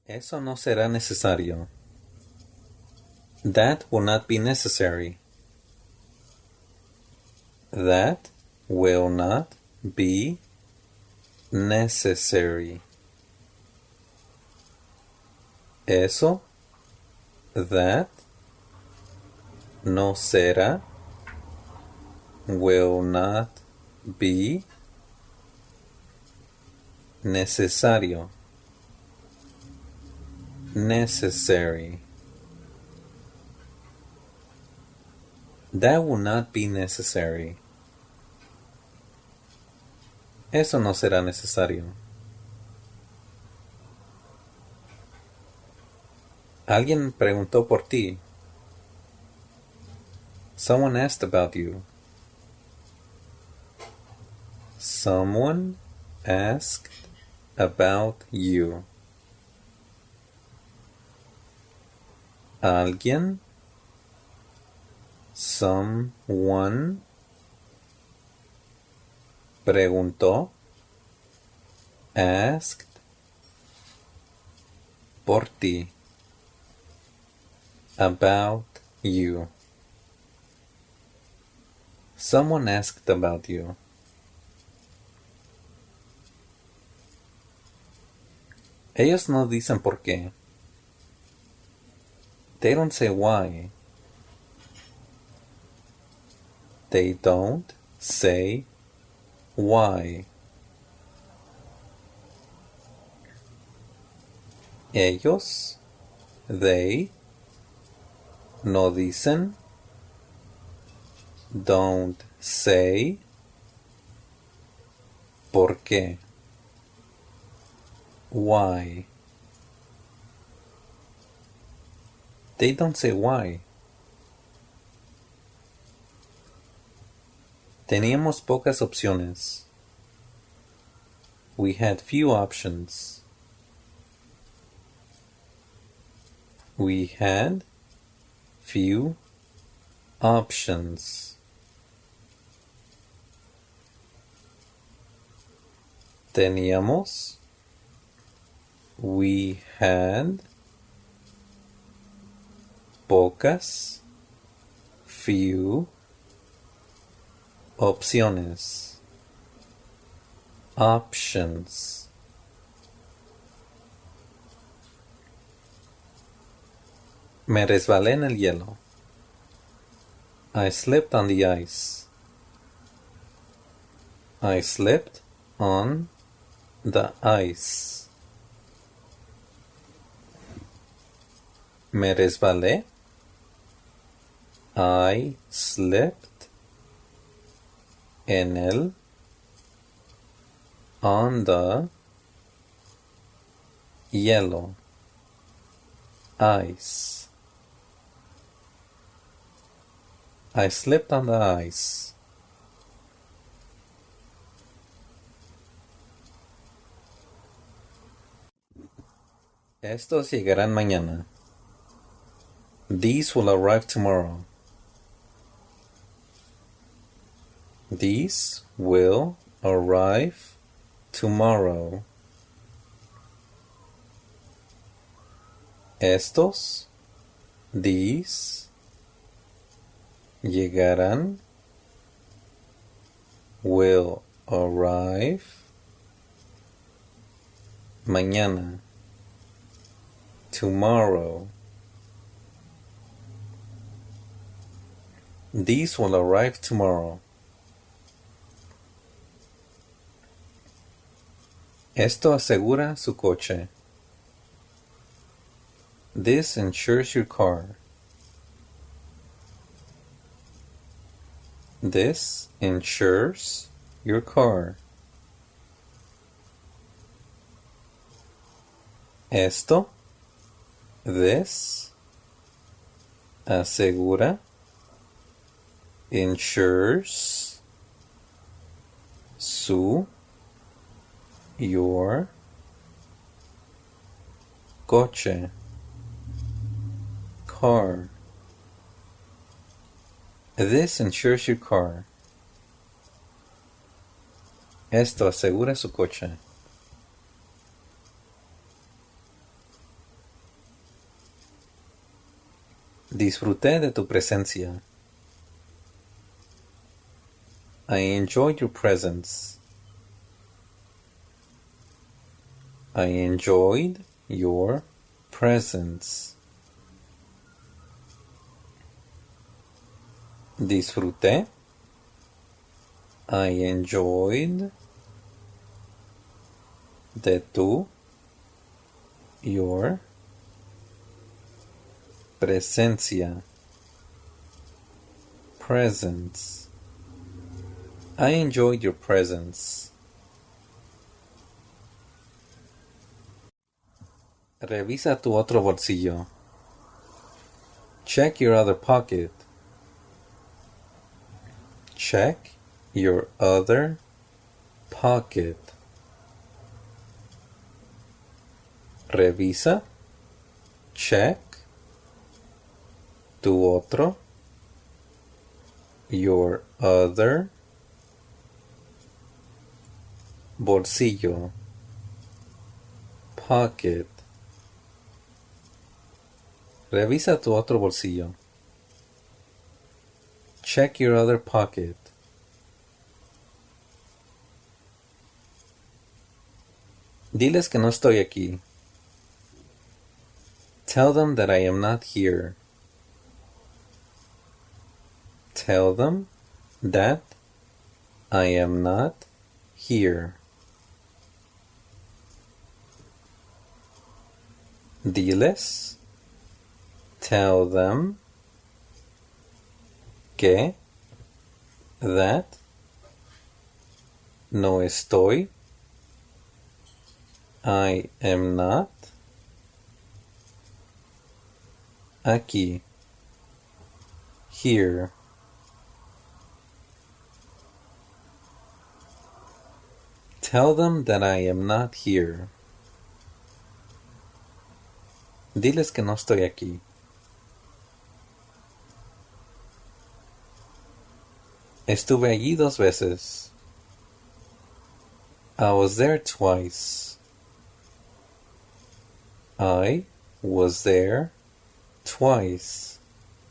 Eso no será necesario. That will not be necessary. That will not be necessary. Eso, that, no será, will not be necesario. Necessary. That will not be necessary. Eso no será necesario. Alguien preguntó por ti. Someone asked about you. Someone asked about you. Alguien, someone, preguntó, asked, por ti, about you. Someone asked about you. Ellos no dicen por qué. They don't say why. They don't say why. Ellos, they, no dicen, don't say, por qué. Why. They don't say why. Teníamos pocas opciones. We had few options. We had few options. Teníamos. We had pocas, few opciones. Options. Me resbalé en el hielo. I slipped on the ice. I slipped on the ice. Me resbalé. I slipped en el, on the, hielo, ice. I slipped on the ice. Estos llegarán mañana. These will arrive tomorrow. These will arrive tomorrow. Estos, these, llegarán, will arrive, mañana, tomorrow. These will arrive tomorrow. Esto asegura su coche. This insures your car. This insures your car. Esto, this, asegura, insures, su, your, coche, car. This insures your car. Esto asegura su coche. Disfruté de tu presencia. I enjoyed your presence. I enjoyed your presence. Disfruté. I enjoyed de tu, your presencia, presence. I enjoyed your presence. Revisa tu otro bolsillo. Check your other pocket. Check your other pocket. Revisa. Check. Tu otro. Your other. Bolsillo. Pocket. Revisa tu otro bolsillo. Check your other pocket. Diles que no estoy aquí. Tell them that I am not here. Tell them that I am not here. Diles. Tell them que that no estoy. I am not aquí. Here. Tell them that I am not here. Diles que no estoy aquí. Estuve allí 2 veces. I was there twice. I was there twice.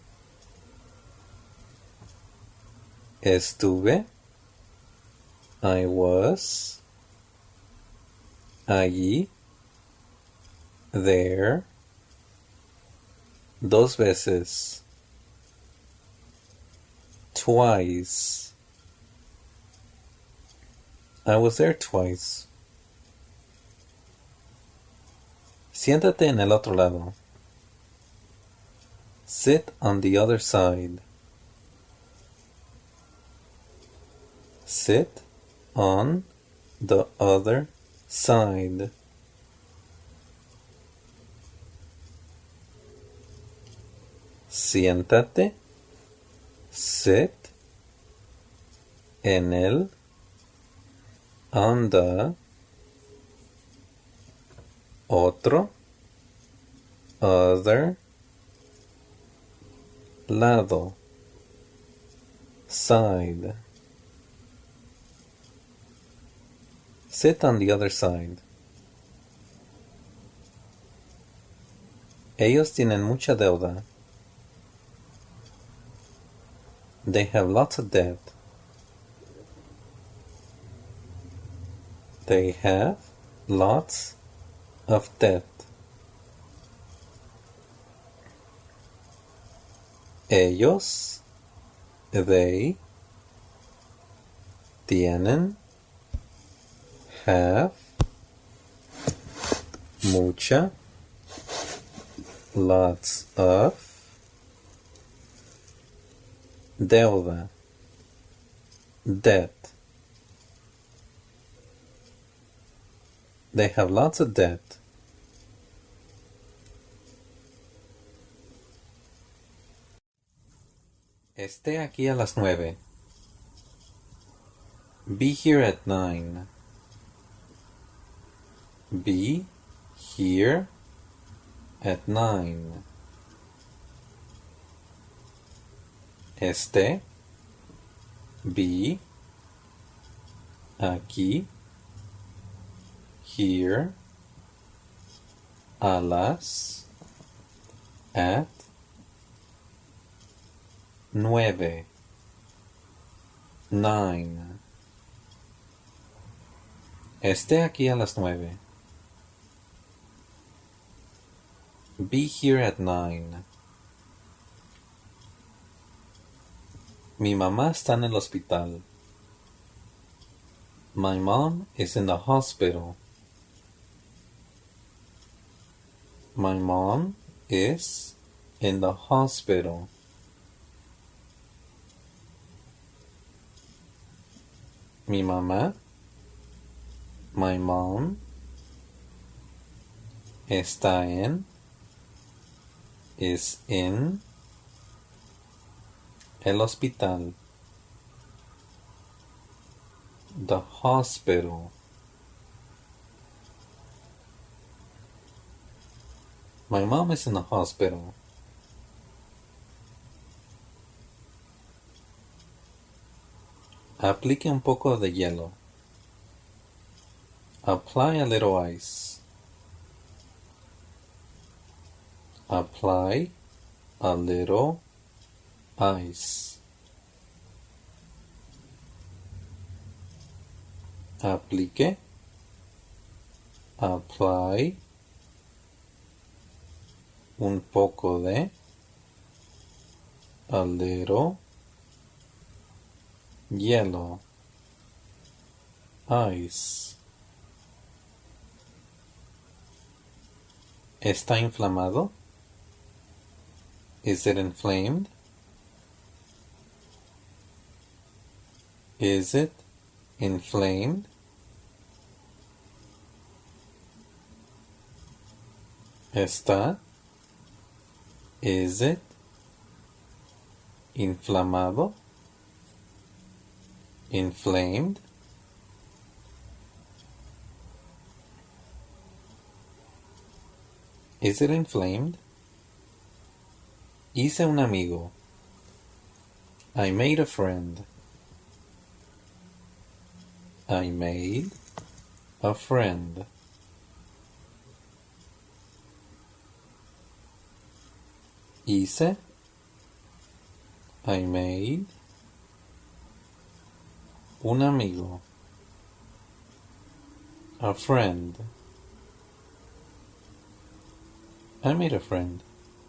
Estuve. I was. Allí. There. 2 veces. Twice. I was there twice. Siéntate en el otro lado. Sit on the other side. Sit on the other side. Siéntate. Sit en el, on the, otro, other, lado, side. Sit on the other side. Ellos tienen mucha deuda. They have lots of debt. They have lots of debt. Ellos, they, tienen, have, mucha, lots of, deuda, debt. They have lots of debt. Esté aquí a las 9. Be here at 9. Be here at 9. Esté, be, aquí, here, a las, at, 9. 9. Esté aquí a las 9. Be here at 9. Mi mamá está en el hospital. My mom is in the hospital. My mom is in the hospital. Mi mamá, my mom, está en, is in, el hospital. The hospital. My mom is in the hospital. Aplique un poco de hielo. Apply a little ice. Apply a little ice. Aplique. Apply un poco de, a little, hielo, ice. ¿Está inflamado? Is it inflamed? Is it inflamed? ¿Está? Is it inflamado? Inflamed? Is it inflamed? Hice un amigo. I made a friend. I made a friend. Hice. I made. Un amigo. A friend. I made a friend.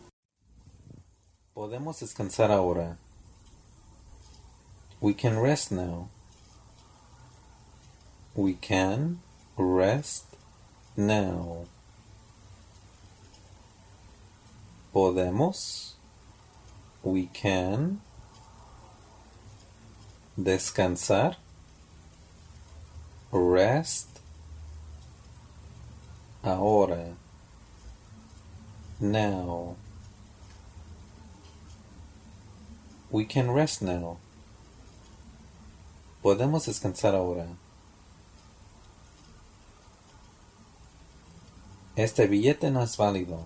Podemos descansar ahora. We can rest now. We can rest now. Podemos. We can. Descansar. Rest. Ahora. Now. We can rest now. Podemos descansar ahora. Este billete no es válido.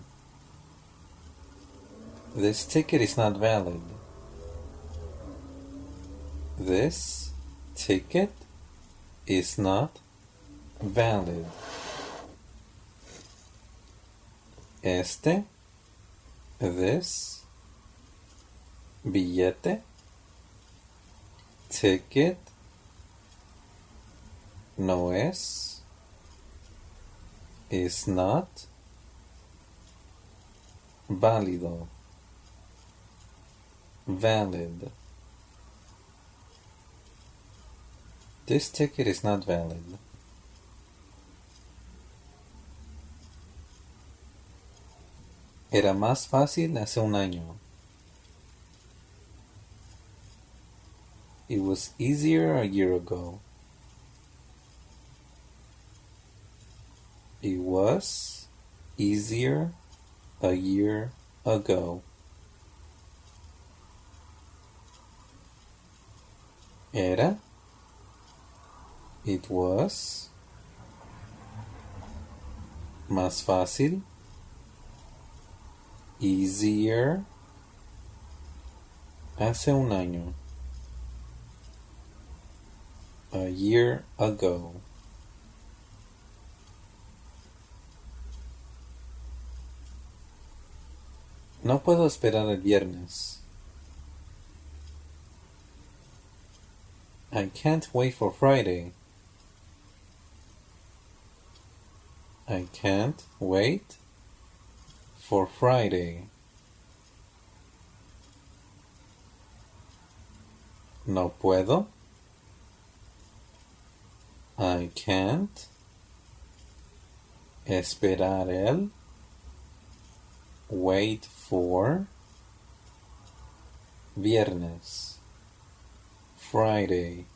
This ticket is not valid. This ticket is not valid. Este, this, billete, ticket, no es, is not, válido, valid. This ticket is not valid. Era más fácil hace un año. It was easier a year ago. It was easier a year ago. Era. It was. Más fácil. Easier. Hace un año. A year ago. No puedo esperar el viernes. I can't wait for Friday. I can't wait for Friday. No puedo. I can't esperar el wait for viernes, Friday.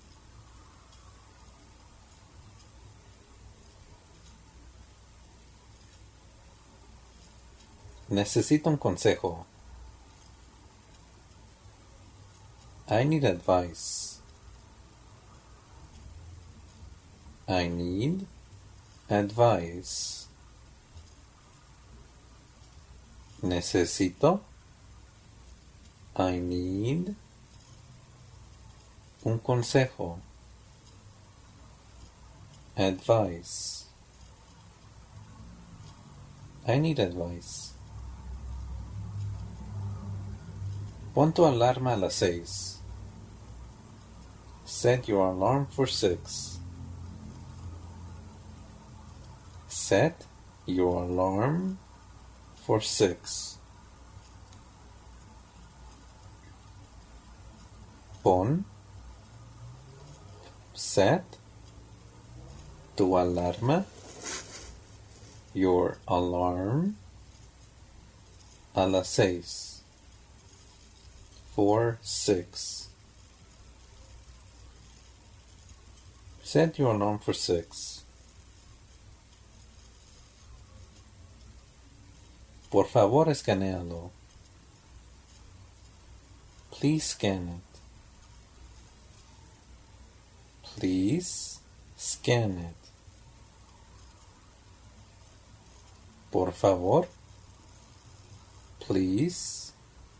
Necesito un consejo. I need advice. I need advice. Necesito. I need un consejo. Advice. I need advice. Pon tu alarma a las 6. Set your alarm for 6. Set your alarm for 6. Pon, set, tu alarma, your alarm, a las 6. For 6. Set your alarm for 6. Por favor, escanealo. Please scan it. Please scan it. Por favor, please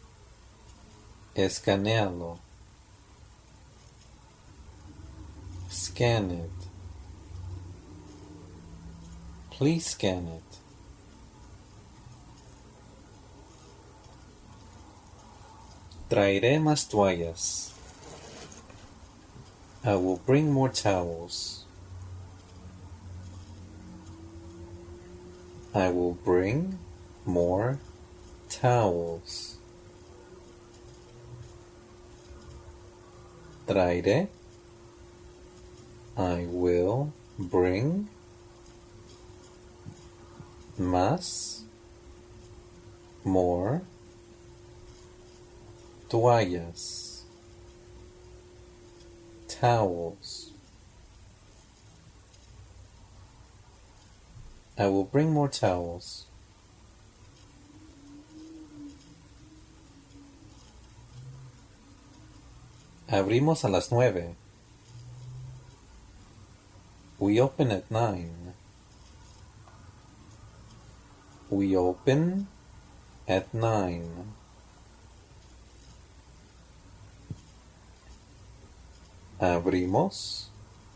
escanealo. Scan it. Please scan it. Traeré más toallas. I will bring more towels. I will bring more towels. Traeré. I will bring más, more toallas, towels. I will bring more towels. Abrimos a las 9. We open at 9. We open at 9. Abrimos.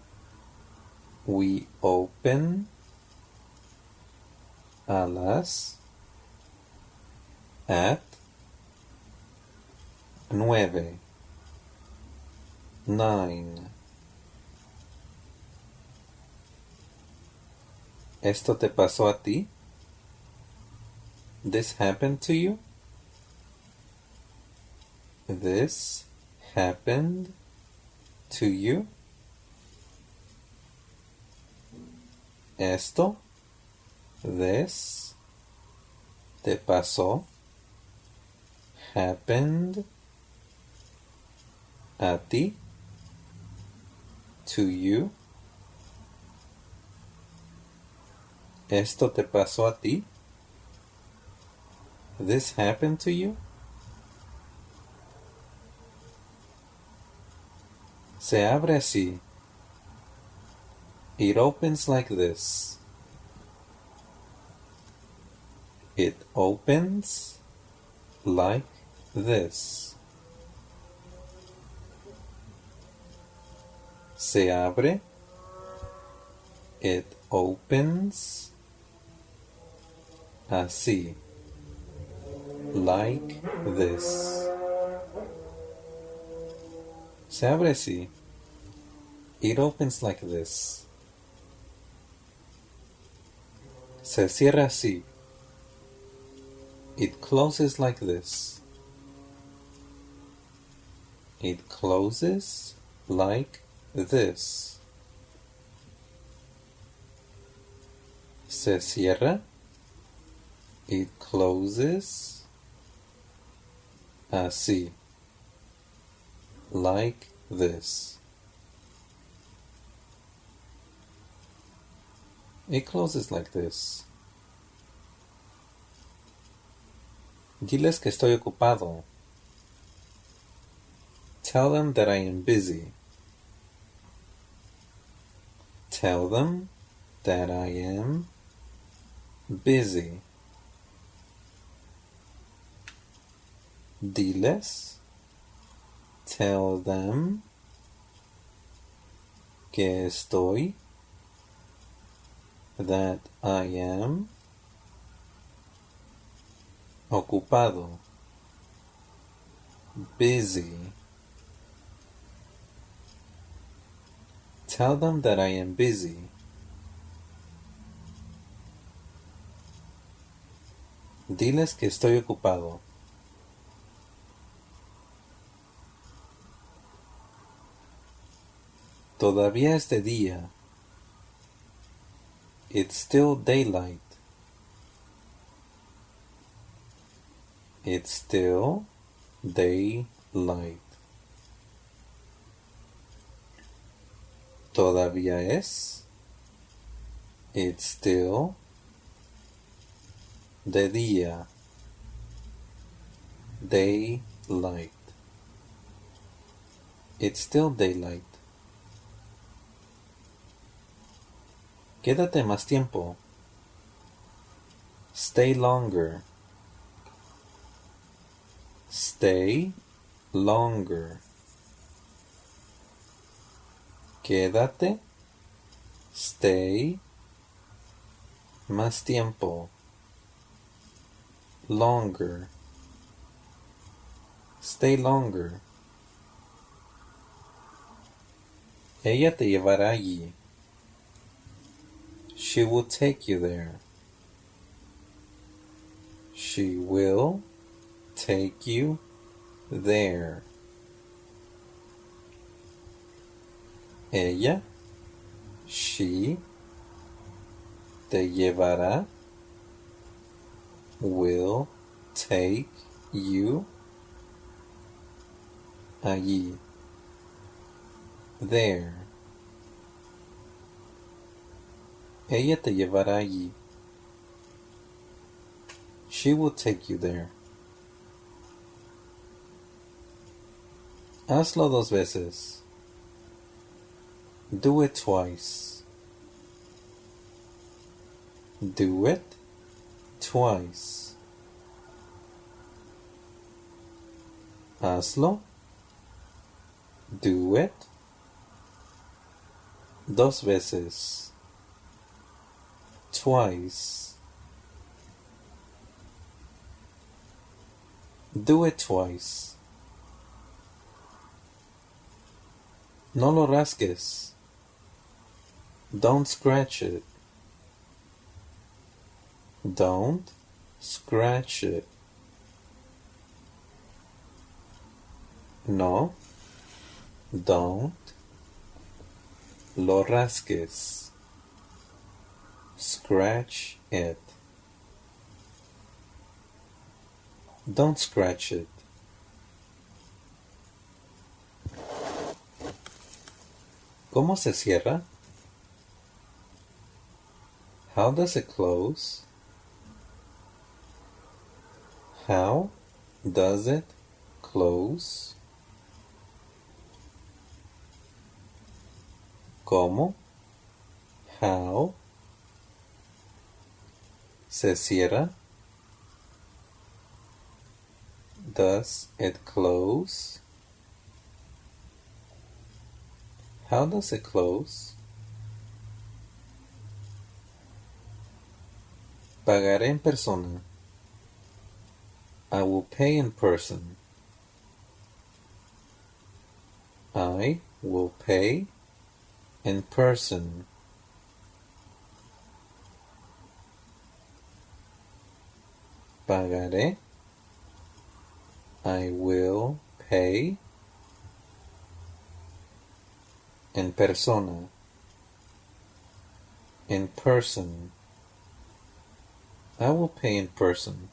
We open a las at 9. 9. ¿Esto te pasó a ti? This happened to you? This happened to you? Esto, this, te pasó, happened, a ti, to you. ¿Esto te pasó a ti? This happened to you? Se abre así. It opens like this. It opens like this. Se abre. It opens así. Like this. Se abre así. It opens like this. Se cierra así. It closes like this. It closes like this. Se cierra. It closes así. Like this. It closes like this. Diles que estoy ocupado. Tell them that I am busy. Tell them that I am busy. Diles. Tell them que estoy, that I am ocupado, busy. Tell them that I am busy. Diles que estoy ocupado. Todavía es de día. It's still daylight. It's still daylight. Todavía es. It's still de día. Daylight. It's still daylight. Quédate más tiempo. Stay longer. Stay longer. Quédate. Stay. Más tiempo. Longer. Stay longer. Ella te llevará allí. She will take you there. She will take you there. Ella, she, te llevará, will take you allí. There. Ella te llevará allí. She will take you there. Hazlo 2 veces. Do it twice. Do it twice. Hazlo. Do it 2 veces. Twice. Do it twice. No lo rasques. Don't scratch it. Don't scratch it. No. Don't lo rasques. Scratch it. Don't scratch it. ¿Cómo se cierra? How does it close? How does it close? ¿Cómo? How se cierra? Does it close? How does it close? Pagaré en persona. I will pay in person. I will pay in person. Pagaré. I will pay. En persona. In person. I will pay in person.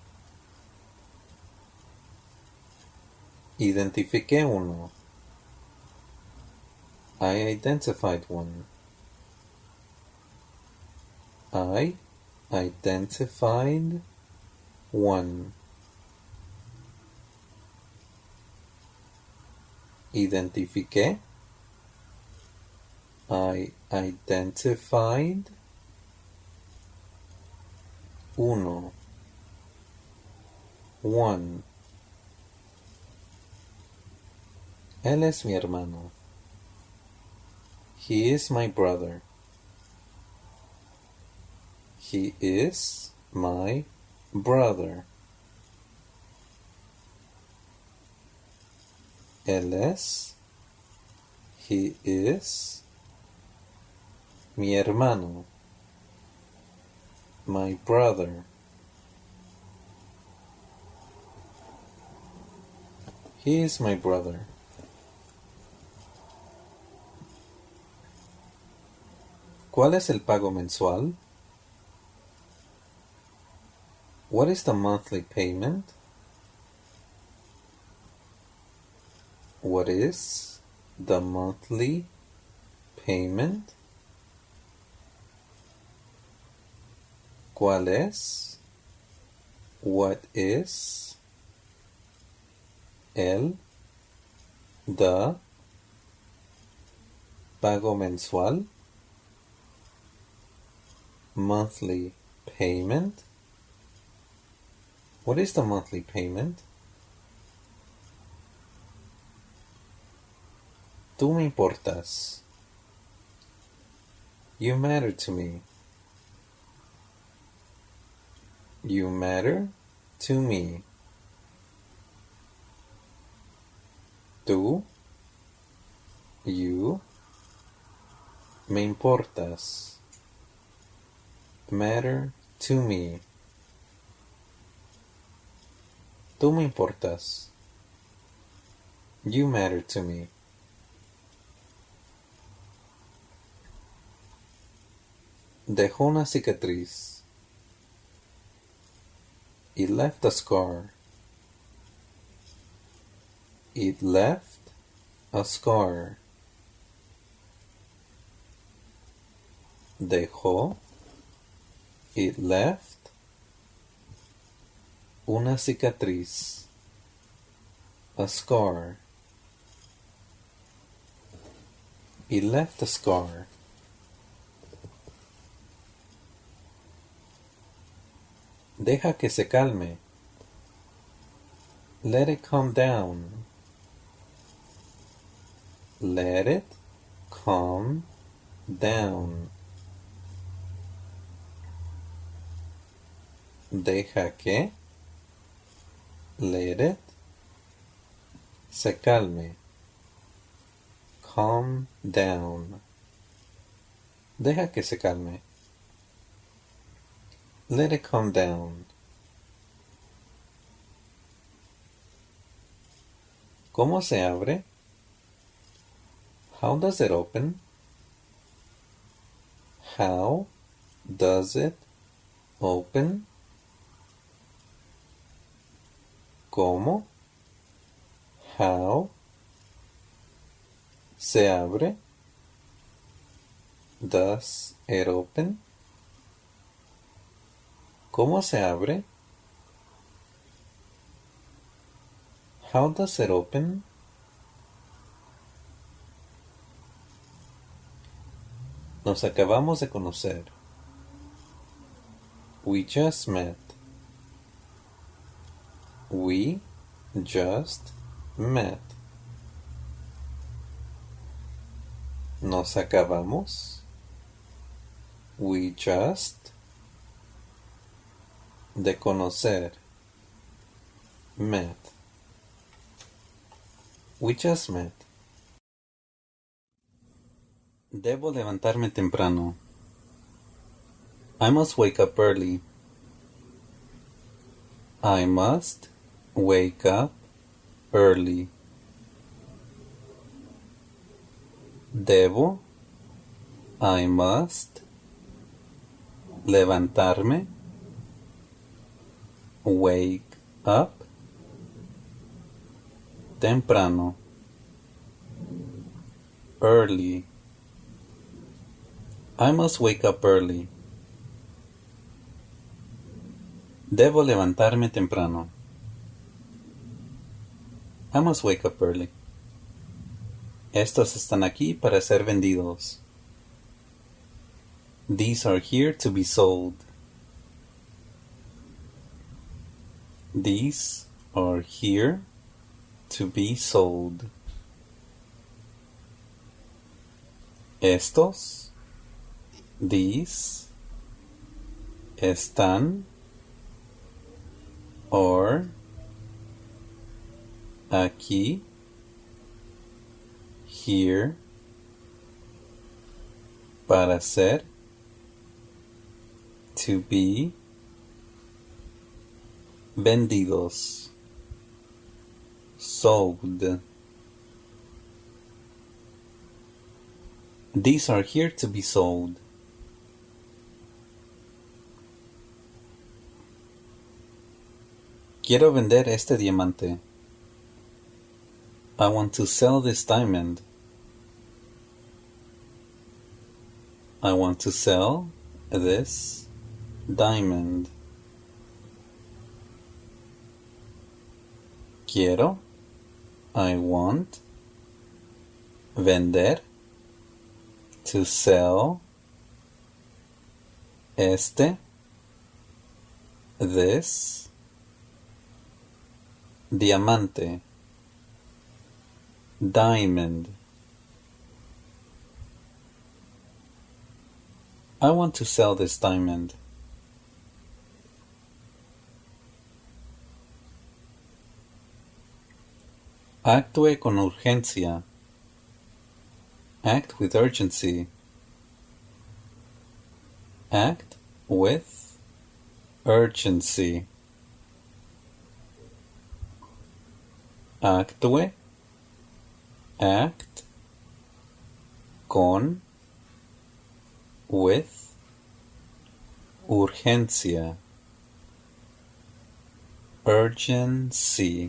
Identifiqué uno. I identified one. I identified one. Identifiqué. I identified uno. One. Él es mi hermano. He is my brother. He is my brother. Él es. He is. Mi hermano. My brother. He is my brother. ¿Cuál es el pago mensual? What is the monthly payment? What is the monthly payment? ¿Cuál es? What is? El, the, pago mensual, monthly payment. What is the monthly payment? Tú me importas. You matter to me. You matter to me. Tú, you, me importas. Matter to me. Tú me importas. You matter to me. Dejó una cicatriz. It left a scar. It left a scar. Dejó. It left una cicatriz. A scar. It left a scar. Deja que se calme. Let it calm down. Let it calm down. Deja que. Let it. Se calme. Calm down. Deja que se calme. Let it calm down. ¿Cómo se abre? How does it open? How does it open? ¿Cómo? How se abre? Does it open? ¿Cómo se abre? How does it open? Nos acabamos de conocer. We just met. We just met. Nos acabamos. We just. De conocer. Met. We just met. Debo levantarme temprano. I must wake up early. I must wake up early. Debo, I must, levantarme, wake up, temprano, early. I must wake up early. Debo levantarme temprano. I must wake up early. Estos están aquí para ser vendidos. These are here to be sold. These are here to be sold. Estos, these, están, or, aquí, here, para ser, to be, vendidos, sold. These are here to be sold. Quiero vender este diamante. I want to sell this diamond. I want to sell this diamond. Quiero, I want, vender, to sell, este, this, diamante, diamond. I want to sell this diamond. Actúe con urgencia. Act with urgency. Act with urgency. Actúe. Act. Con. With. Urgencia. Urgency.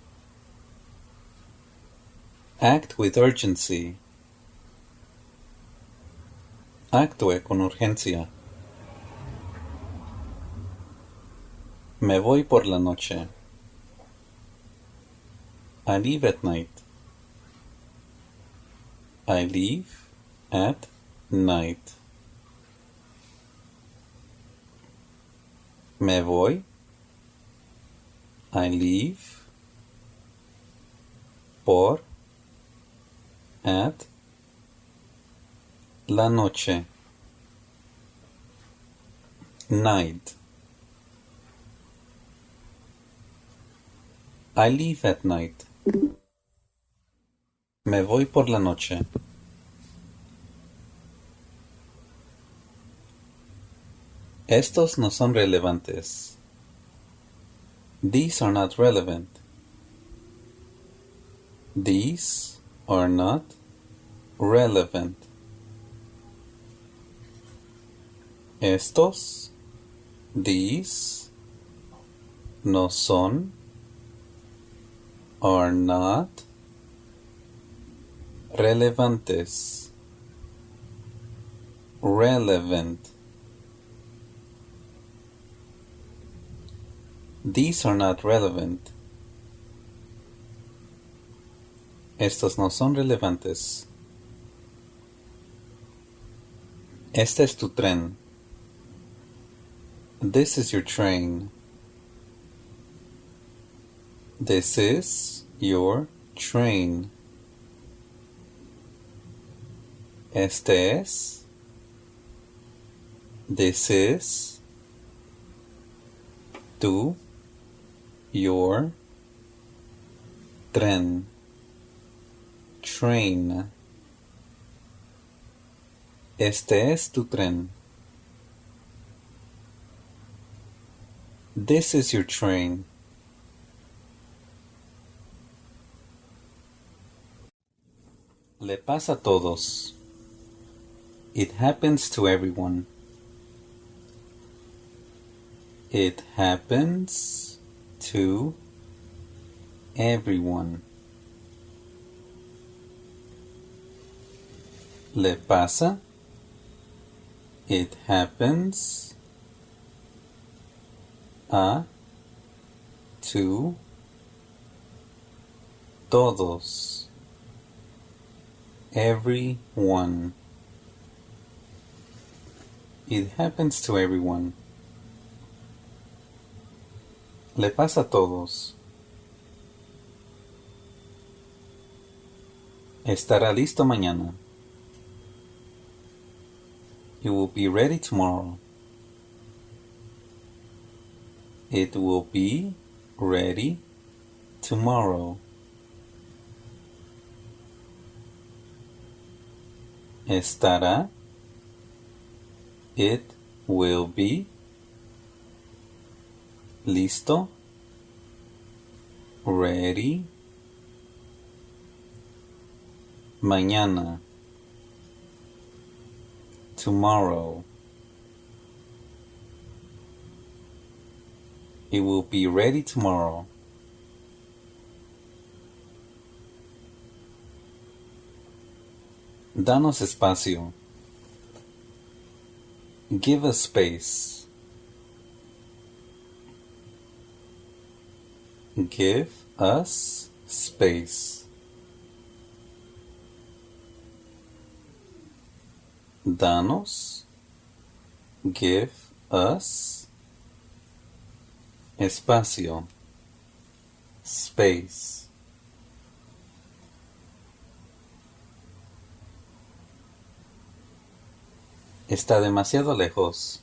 Act with urgency. Actúe con urgencia. Me voy por la noche. I leave at night. I leave at night. Me voy. I leave. Por. At. La noche. Night. I leave at night. Me voy por la noche. Estos no son relevantes. These are not relevant. These are not relevant. Estos, these, no son, are not, relevantes, relevant. These are not relevant. Estos no son relevantes. Este es tu tren. This is your train. This is your train. Este es. This is. Tu. Your. Tren. Train. Este es tu tren. This is your train. Le pasa a todos. It happens to everyone. It happens to everyone. Le pasa. It happens a to todos. Everyone. It happens to everyone. Le pasa a todos. Estará listo mañana. It will be ready tomorrow. It will be ready tomorrow. Estará. It will be. Listo. Ready. Mañana. Tomorrow. It will be ready tomorrow. Danos espacio. Give us space. Give us space. Danos. Give us espacio. Space. Está demasiado lejos.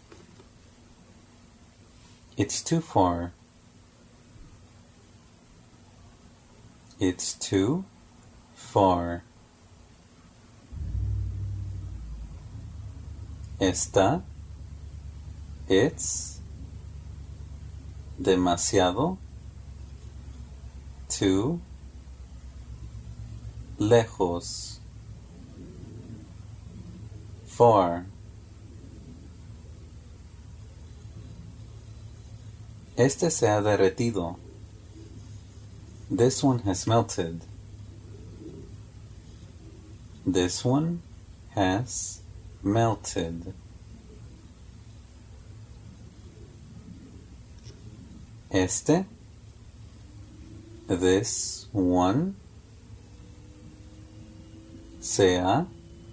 It's too far. It's too far. Está. It's. Demasiado. Too. Lejos. Far. Este se ha derretido. This one has melted. This one has melted. Este. This one. Se ha.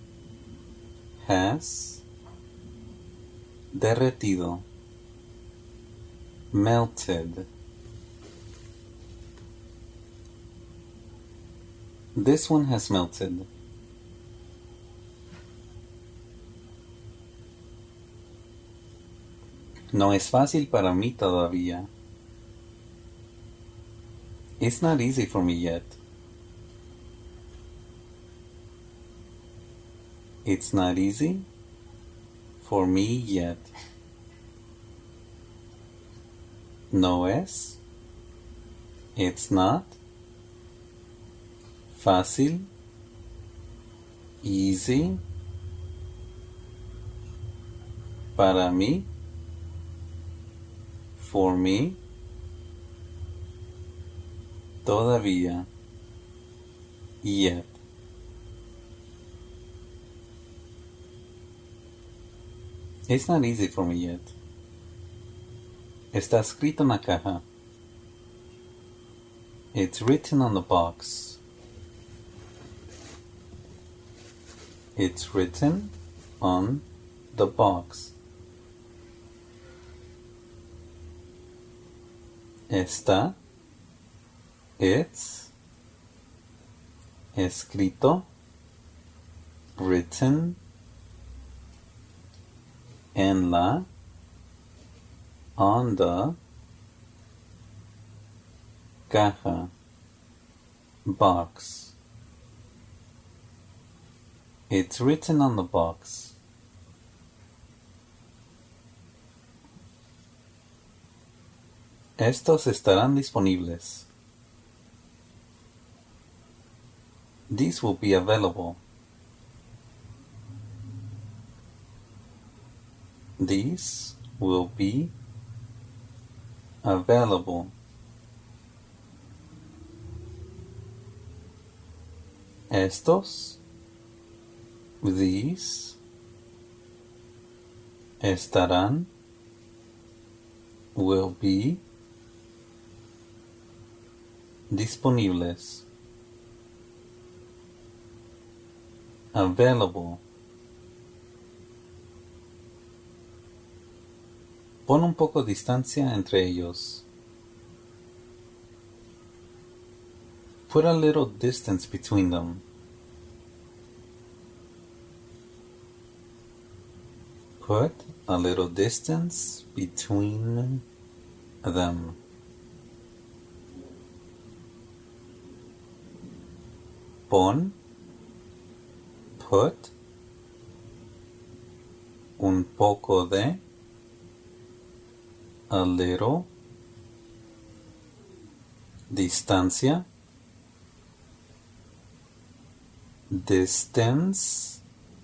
Has. Derretido. Melted. This one has melted. No es fácil para mí todavía. It's not easy for me yet. It's not easy for me yet. No es. It's not. Fácil. Easy. Para mí. For me. Todavía. Yet. It's not easy for me yet. Está escrito en la caja. It's written on the box. It's written on the box. Está. It's. Escrito. Written. En la. On the. Caja. Box. It's written on the box. Estos estarán disponibles. These will be available. These will be available. Estos, these, estarán, will be, disponibles. Available. Pon un poco de distancia entre ellos. Put a little distance between them. Put a little distance between them. Pon, put, un poco de, a little, distancia, distance,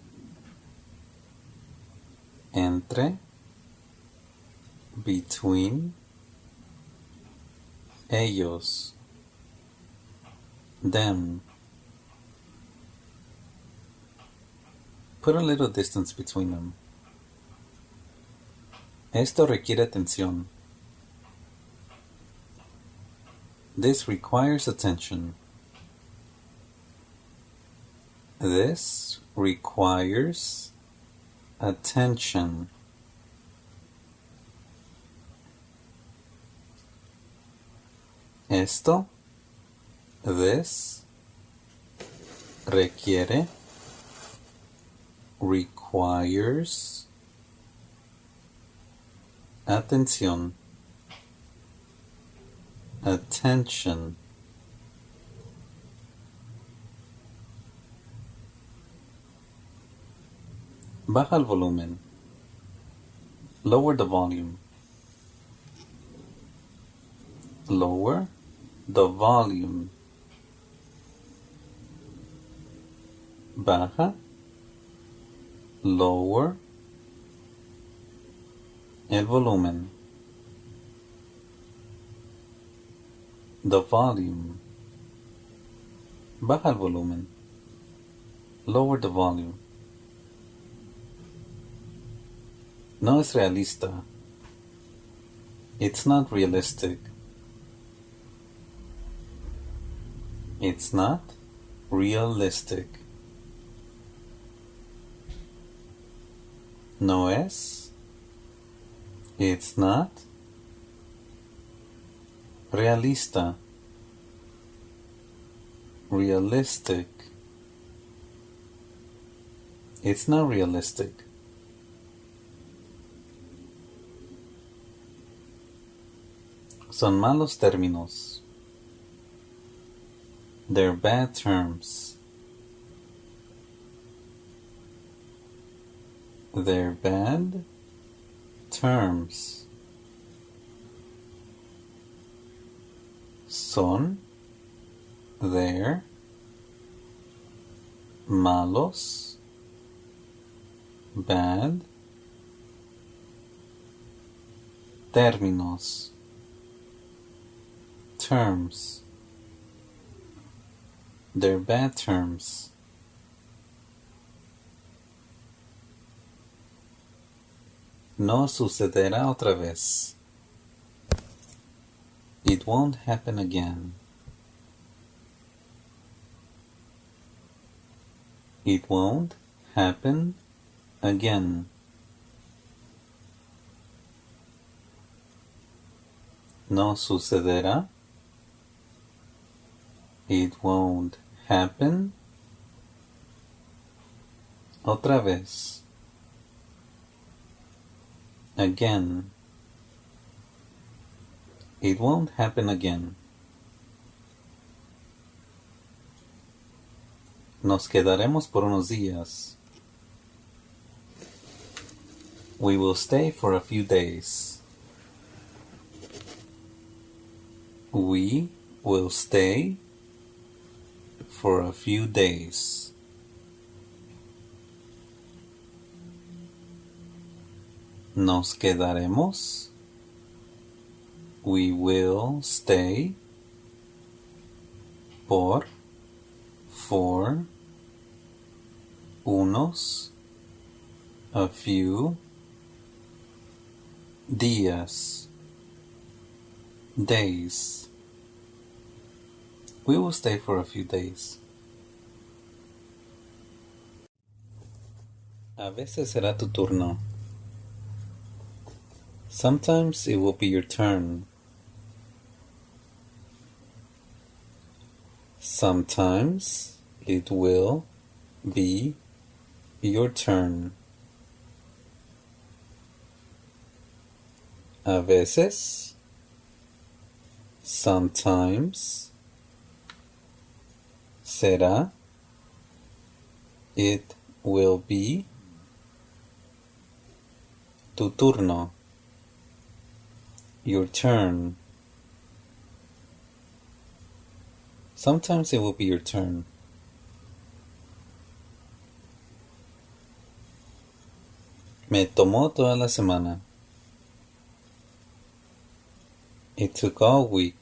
entre, between, ellos, them. Put a little distance between them. Esto requiere atención. This requires attention. This requires attention. Esto, this, requiere, requires, atención, attention. Baja el volumen. Lower the volume. Lower the volume. Baja. Lower el volumen. The volume. Baja el volumen. Lower the volume. No es realista. It's not realistic. It's not realistic. No es. It's not realista. Realistic. It's not realistic. Son malos términos. They're bad terms. They're bad terms. Son, they're, malos, bad, términos, terms. They're bad terms. No sucederá otra vez. It won't happen again. It won't happen again. No sucederá. It won't happen. Otra vez. Again. It won't happen again. Nos quedaremos por unos días. We will stay for a few days. We will stay for a few days. Nos quedaremos. We will stay for unos, a few días, days. We will stay for a few days. A veces será tu turno. Sometimes it will be your turn. Sometimes it will be your turn. A veces, sometimes, será, it will be, tu turno, your turn. Sometimes it will be your turn. Me tomó toda la semana. It took all week.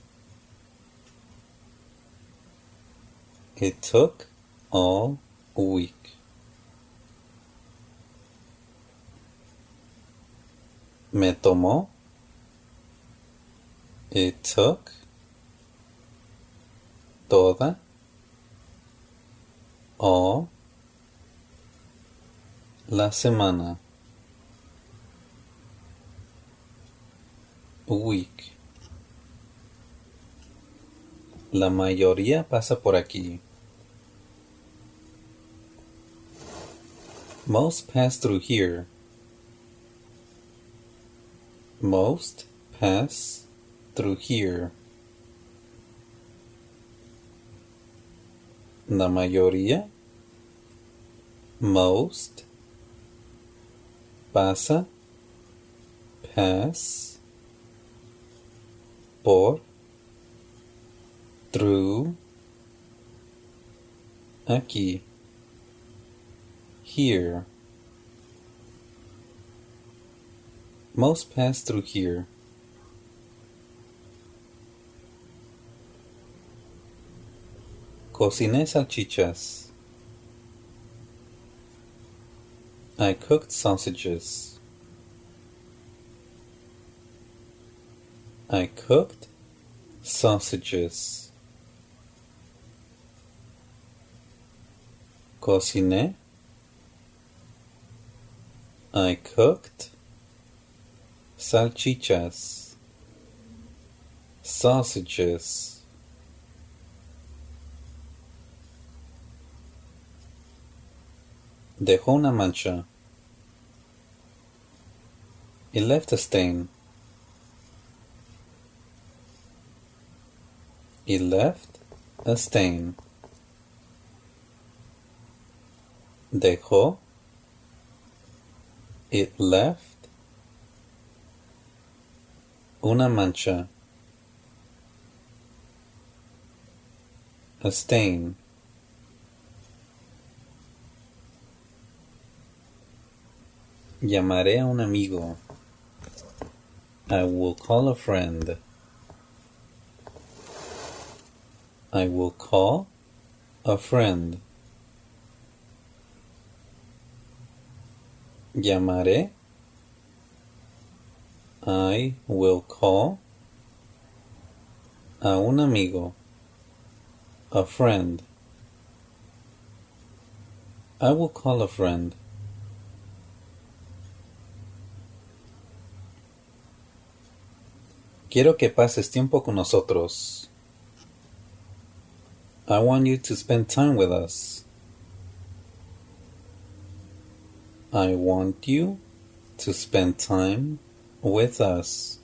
It took all week. Me tomó. It took. Toda. All. La semana. Week. La mayoría pasa por aquí. Most pass through here. Most pass through here. La mayoría. Most. Pasa. Pass. Por. Through. Aquí. Here. Most pass through here. Cociné salchichas. I cooked sausages. I cooked sausages. Cociné. I cooked salchichas. Sausages. Dejó una mancha. It left a stain. It left a stain. Dejó. It left una mancha. A stain. Llamaré a un amigo. I will call a friend. I will call a friend. Llamaré. I will call a un amigo. A friend. I will call a friend. Quiero que pases tiempo con nosotros. I want you to spend time with us. I want you to spend time with us.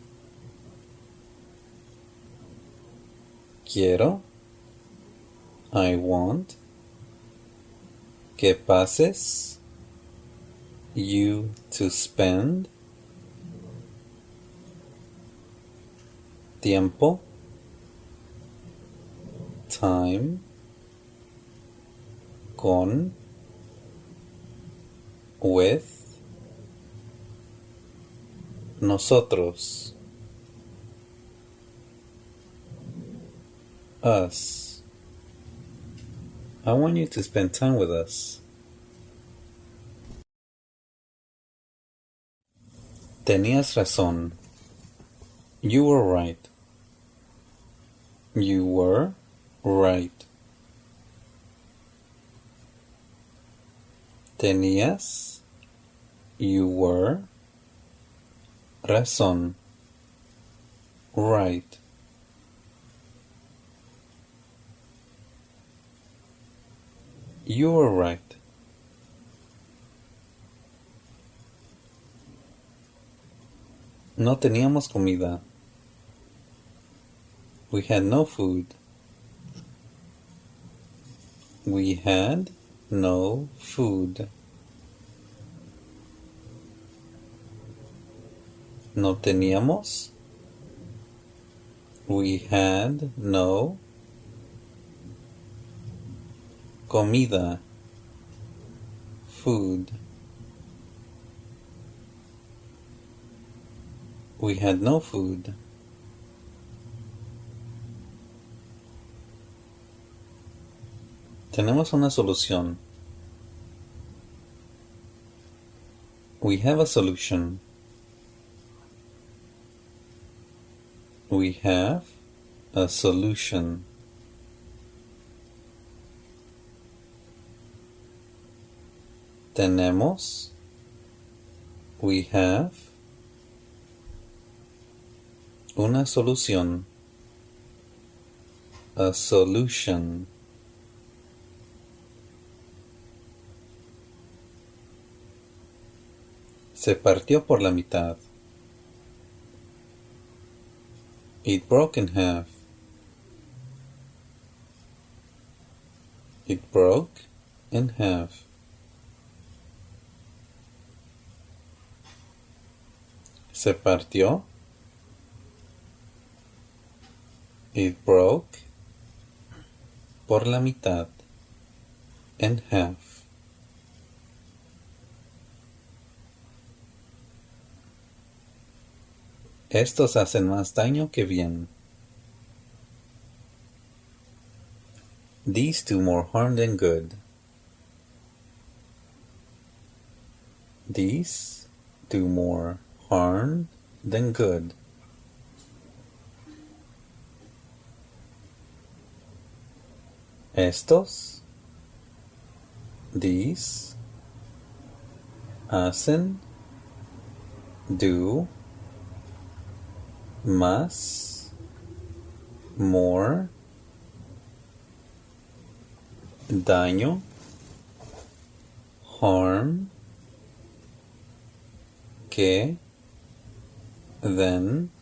Quiero I want que pases. You to spend. Tiempo. Time. Con. With. Nosotros. Us. I want you to spend time with us. Tenías razón. You were right. You were right. Tenías. You were. Razón. Right. You were right. No teníamos comida. We had no food. We had no food. No teníamos. We had no comida. Food. We had no food. Tenemos una solución. We have a solution. We have a solution. Tenemos. We have. Una solución. A solution. Se partió por la mitad. It broke in half. It broke in half. Se partió. It broke por la mitad. In half. Estos hacen más daño que bien. These do more harm than good. These do more harm than good. Estos. These. Hacen. Do. Más. More. Daño. Harm. Que. Then.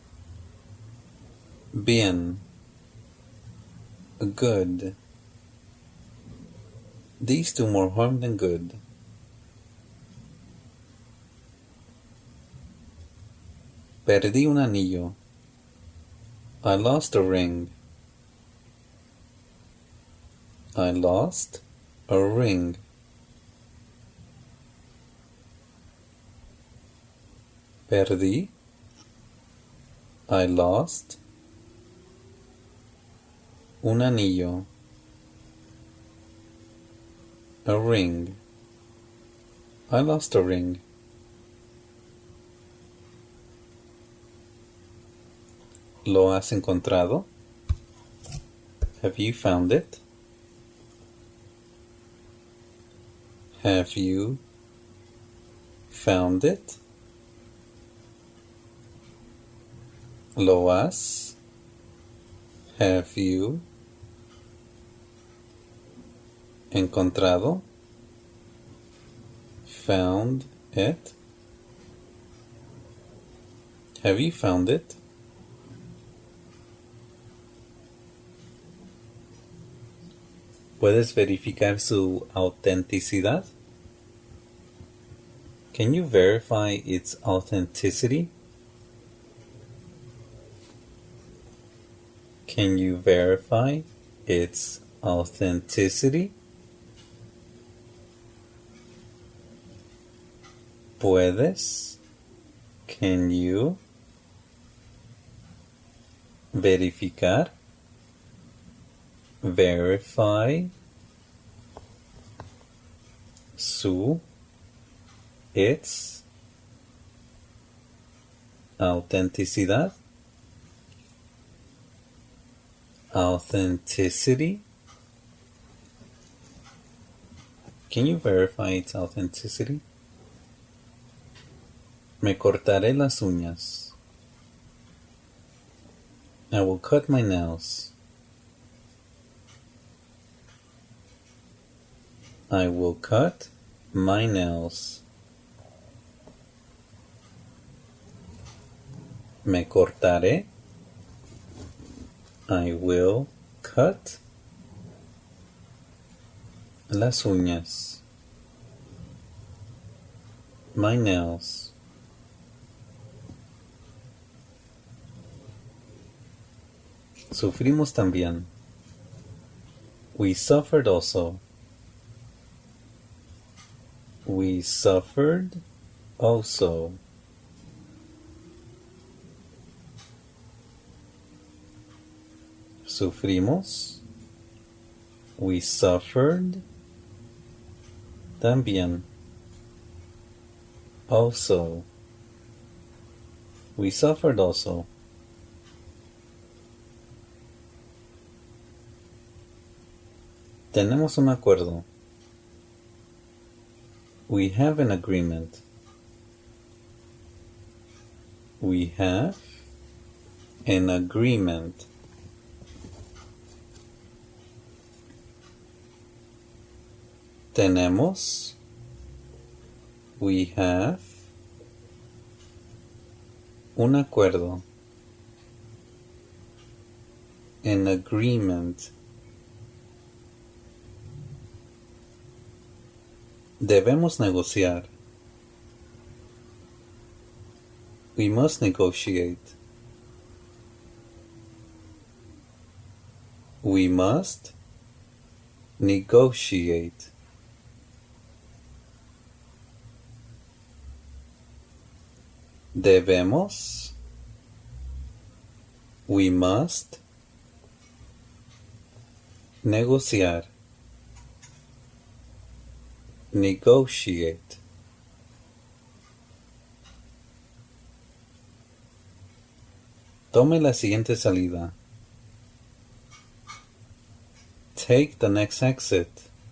Bien. Good. These do more harm than good. Perdí un anillo. I lost a ring. I lost a ring. Perdí. I lost. Un anillo. A ring. I lost a ring. ¿Lo has encontrado? Have you found it? Have you found it? ¿Lo has? Have you encontrado? Found it? Have you found it? ¿Puedes verificar su autenticidad? Can you verify its authenticity? Can you verify its authenticity? ¿Puedes? Can you verificar? Verify su its autenticidad, authenticity. Can you verify its authenticity? Me cortaré las uñas. I will cut my nails. I will cut my nails. Me cortaré. I will cut las uñas. My nails. Sufrimos también. We suffered also. We suffered also. Sufrimos. We suffered también. Also. We suffered also. Tenemos un acuerdo. We have an agreement. We have an agreement. Tenemos. We have un acuerdo. An agreement. Debemos negociar. We must negotiate. We must negotiate. Debemos. We must negociar. Negotiate. Tome la siguiente salida. Take the next exit.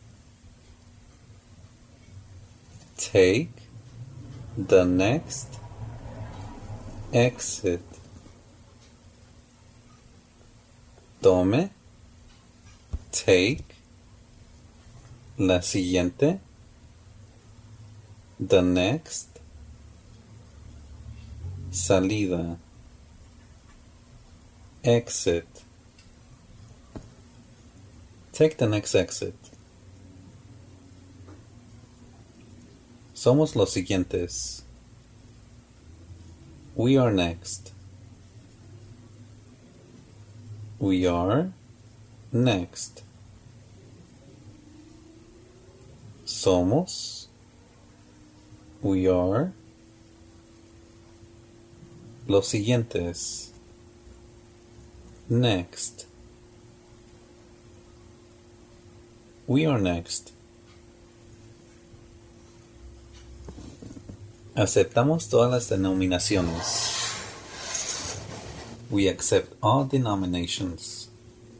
Take the next exit. Tome. Take. La siguiente. The next. Salida. Exit. Take the next exit. Somos los siguientes. We are next. We are next. Somos. We are los siguientes. Next. We are next. Aceptamos todas las denominaciones. We accept all denominations.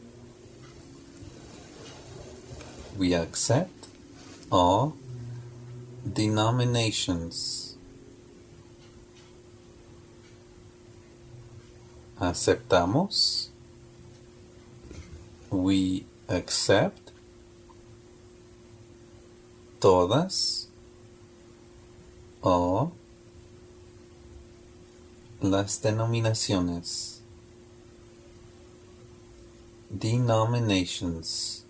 We accept all denominations. Aceptamos. We accept todas o las denominaciones. Denominations.